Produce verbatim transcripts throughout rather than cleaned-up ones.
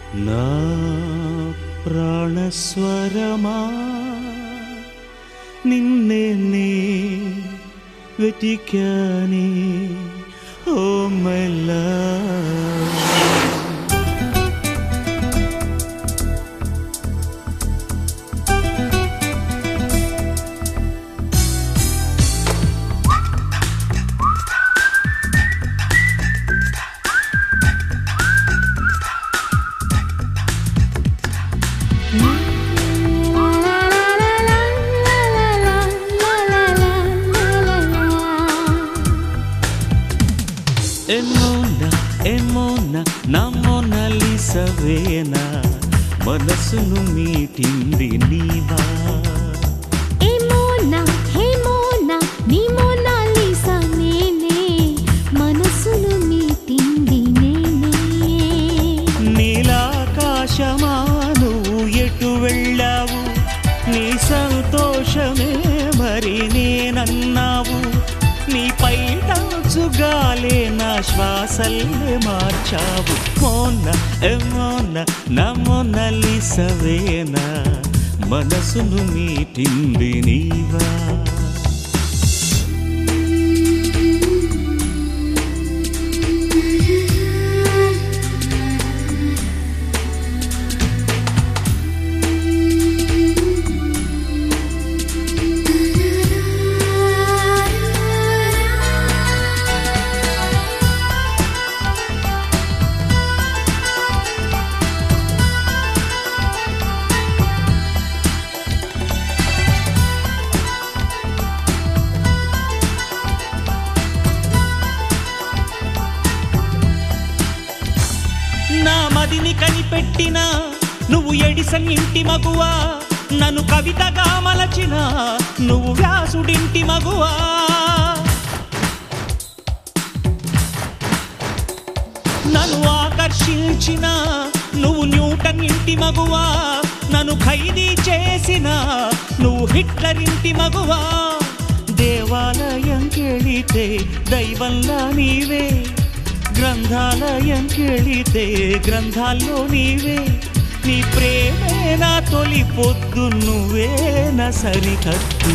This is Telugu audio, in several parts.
నా ప్రాణస్వరమా నిన్నే నే వెతికానే ఓ మై లవ్. ఏమోనా ఏమోనా నా మోనాలిసావేనా మనసును మీటింది నీవా. ఏమోనా హేమోనా నీ మోనాలిసా నేనే మనసును మీటింది నేనే. నీలాకాశమా నువ్వు ఎటు వెళ్ళావు నీ సంతోషమే మరి నేనన్నావు. నీ పైటాచుగాలే నా శ్వాసల్ని మార్చావు. మోనా ఏమోనా నా మోనాలిసావేనా మనసును మీటింది నీవా. నా మదిని కనిపెట్టిన నువ్వు ఎడిసన్ ఇంటి మగువా. నన్ను కవితగా మలచిన నువ్వు వ్యాసుడింటి మగువా. నన్ను ఆకర్షించిన నువ్వు న్యూటన్ ఇంటి మగువా. నన్ను ఖైదీ చేసిన నువ్వు హిట్లర్ ఇంటి మగువా. దేవాలయం కెళితే దైవంలా నీవే, గ్రంథాలయం కెళితే గ్రంథాల్లో నీవే. నీ ప్రేమే నా తొలి పొద్దు నువ్వే నా సరిహద్దు.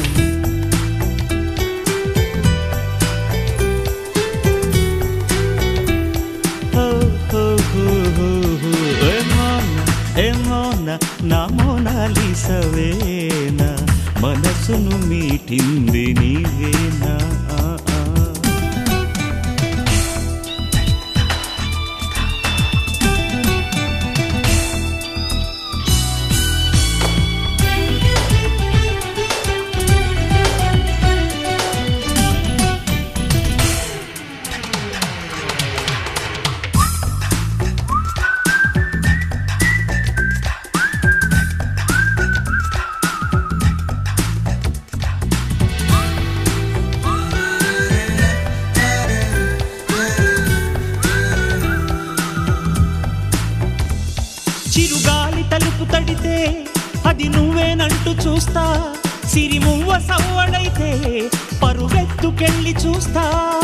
ఏమోనా ఏమోనా నా మోనాలిసావేనా మనసును మీటింది నీవేనా. చిరుగాలి తలుపు తడితే అది నువ్వేనంటూ చూస్తా. సిరిమువ్వ సవ్వడైతే పరువెత్తుకెళ్ళి చూస్తా.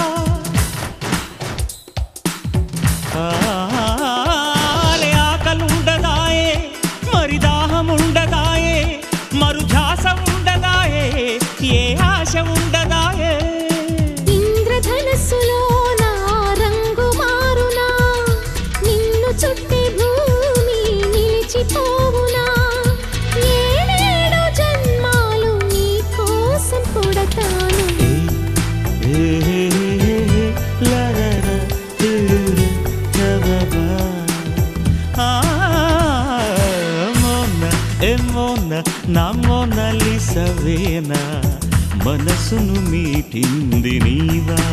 ఆకలుండదాయే మరి దాహముండదాయే మరు ధ్యాస ఉండదాయే ఏ ఆశ ఉండదాయే. ఇంద్రధనస్సులో నా రంగు మారునా నిన్ను చుట్టి భూమి నిలిచిపోవునా. ఏడేడు జన్మాలు నీ కోసం పుడతాను. ఏమోనా నా మోనాలిసావేనా మనసును మీటింది నీవా.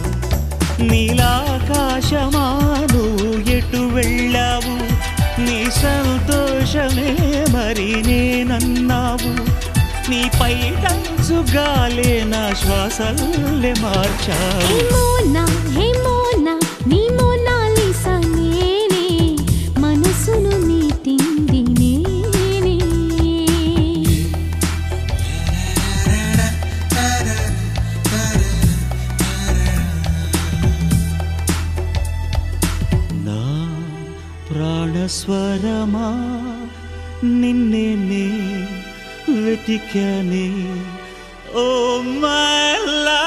నీలాకాశమా నువ్వు ఎటు వెళ్ళావు నీ సంతోషమే మరి నేనన్నావు. నీ పైటాచుగాలే నా శ్వాసల్ని మార్చావు. ఏమోనా హేమోనా నీ మోనాలిసా నేనే మనసును మీటింది నేనే. నా ప్రాణ ప్రాణస్వరమా నిన్నే నే వెతికానే ఓ మై లవ్